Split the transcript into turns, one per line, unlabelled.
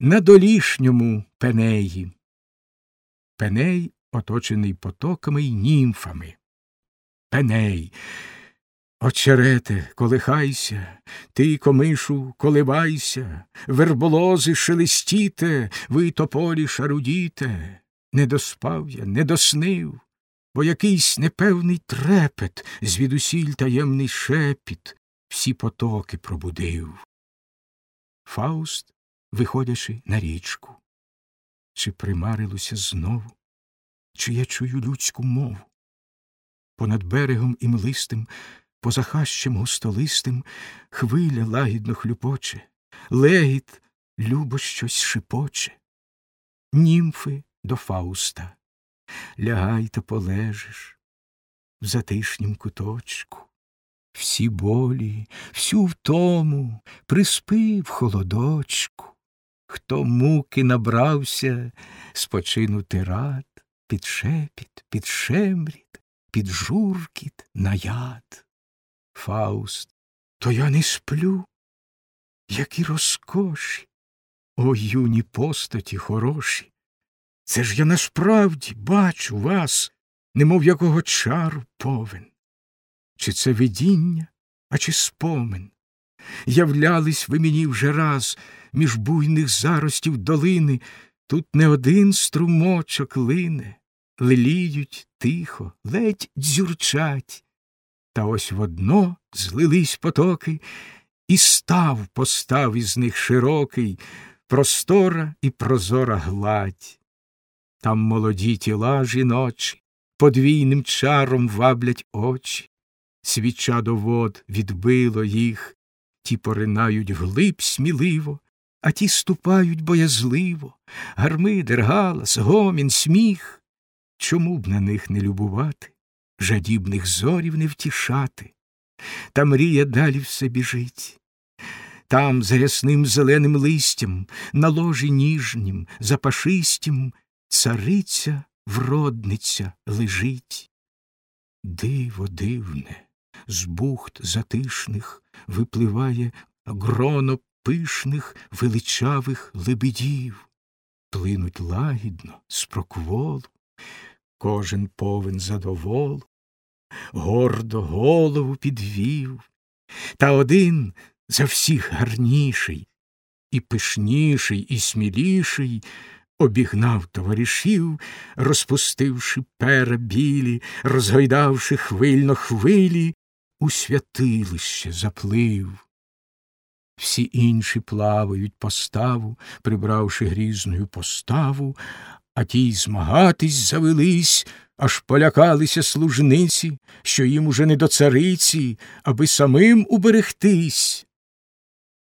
на долішньому Пенеї. Пеней оточений потоками й німфами. Пеней, очерете, колихайся, ти, комишу, коливайся, верболози шелестіте, ви, тополі, шарудіте. Не доспав я, не доснив, бо якийсь непевний трепет, звідусіль таємний шепіт, всі потоки пробудив. Фауст, виходячи на річку. Чи примарилося знову, чи я чую людську мову? Понад берегом імлистим, поза хащем густолистим, хвиля лагідно хлюпоче, легіт любо щось шипоче. Німфи до Фауста. Лягай та полежиш в затишнім куточку. Всі болі, всю втому приспи в холодочку. Хто муки набрався, спочинути рад, під шепіт, під шемріт, під журкіт на яд. Фауст, то я не сплю, які розкоші, о, юні постаті хороші. Це ж я насправді бачу вас, немов якого чару повен. Чи це видіння, а чи спомин? Являлись ви мені вже раз між буйних заростів долини, тут не один струмочок лине, леліють тихо, ледь дзюрчать. Та ось водно злились потоки, і постав із них широкий, простора і прозора гладь. Там молоді тіла жіночі, подвійним чаром ваблять очі. Свіча до вод відбило їх, ті поринають вглиб сміливо, а ті ступають боязливо. Гармидер, галас, гомін, сміх. Чому б на них не любувати, жадібних зорів не втішати? Та мрія далі все біжить. Там, за рясним зеленим листям, на ложі ніжнім, запашистім, цариця, вродниця лежить. Диво дивне, з бухт затишних випливає гроно пишних величавих лебедів. Плинуть лагідно, з прокволу, кожен повен задоволу, гордо голову підвів. Та один за всіх гарніший, і пишніший, і сміліший, обігнав товаришів, розпустивши пера білі, розгойдавши хвильно хвилі, у святилище заплив. Всі інші плавають по ставу, прибравши грізною поставу, а ті й змагатись завелись, аж полякалися служниці, що їм уже не до цариці, аби самим уберегтись.